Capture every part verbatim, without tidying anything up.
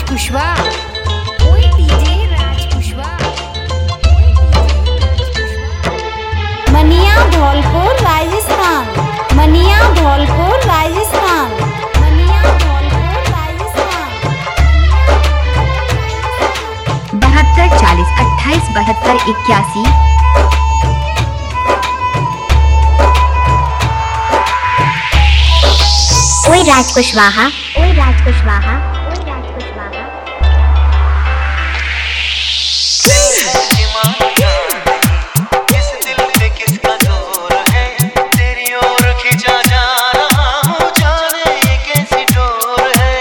कुशवाहा, ओए डीजे राज कुशवाहा, ओए डीजे राज कुशवाहा। मनिया धौलपुर राजस्थान, मनिया धौलपुर राजस्थान, मनिया धौलपुर राजस्थान। बहत्तर चालीस अट्ठाईस बहत्तर इक्यासी। ओए राज कुशवाहा, ओए राज कुशवाहा, ओए राज कुशवाहा। इस दिल पे किसका जोर है, तेरी ओर खिंचा जा रहा हूँ, जाने ये कैसी डोर है।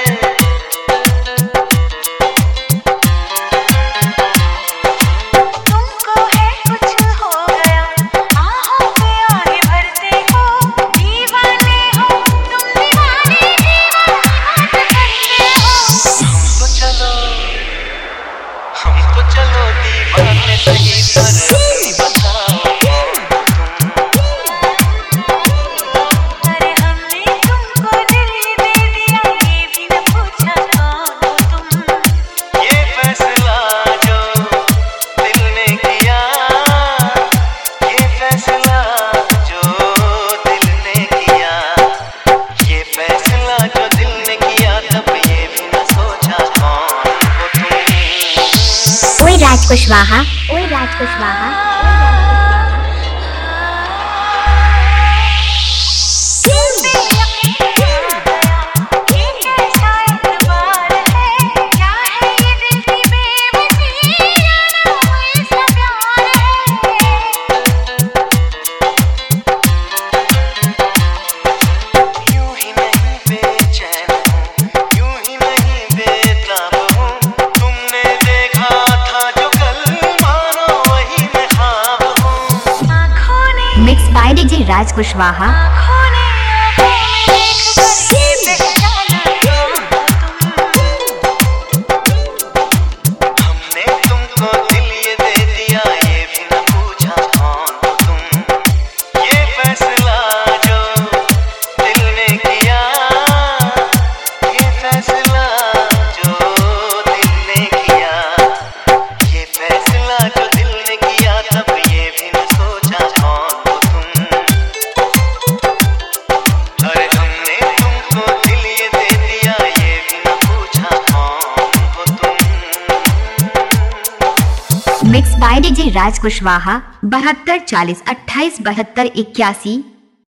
तुमको है कुछ हो गया, आहों पे आगे भरते हो, दीवाने हो तुम, दीवाने दीवाने करते हो। हमको चलो हमको चलो दीवाने सही पर अपनी बताओ कौन हो तुम। अरे हमने तुमको दिल ही दे दिया, ये भी न पूछा कौन हो तुम। ये फैसला जो दिल ने किया, ये फैसला जो दिल ने किया, ये फैसला जो दिल ने किया, तब ये भी न सोचा कौन हो तुम। ओए राज कुशवाहा, ओए राज कुशवाहा, ओए राज कुशवाहा। ये कैसा एतबार है, क्या है ये दिल की बेबसी, या ना इसका प्यार है। यूं ही नहीं बेचैन हूँ, यूं ही नहीं बेताब हूँ, तुमने देखा था जो कल, मानो वही मैं ख्वाब हूँ। आँखों ने mix by DJ Raj Kushwaha. आँखों ने आँखों में देख कर ये पहचाना कौन हो तुम। हमने तुमको दिल ये दे दिया, ये भी न पूछा कौन हो तुम। ये फैसला जो दिल ने किया, ये फैसला जो दिल ने किया, ये फैसला जो दिल ने किया, तब ये भी न सोचा कौन हो तुम। अरे हमने तुमको दिल ये दे दिया, ये भी न पूछा कौन हो तुम। Mix by DJ Raj Kushwaha. बहत्तर चालीस अट्ठाईस बहत्तर इक्यासी।